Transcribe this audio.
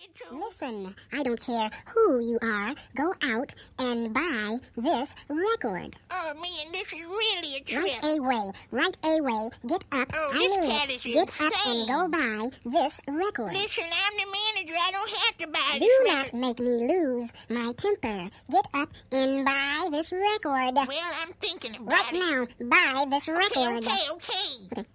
it to. Listen, I don't care who you are. Go out and buy this record. Oh, man, this is really a trip. Right away. Right away. Get up. Oh, I this mean cat it. is Get up and insane. go buy this record. Listen, I'm the manager. I don't have to buy Do this not record. make me lose my temper. Get up and buy this record. Well, I'm thinking about Right it. now, buy this record. Okay. Okay.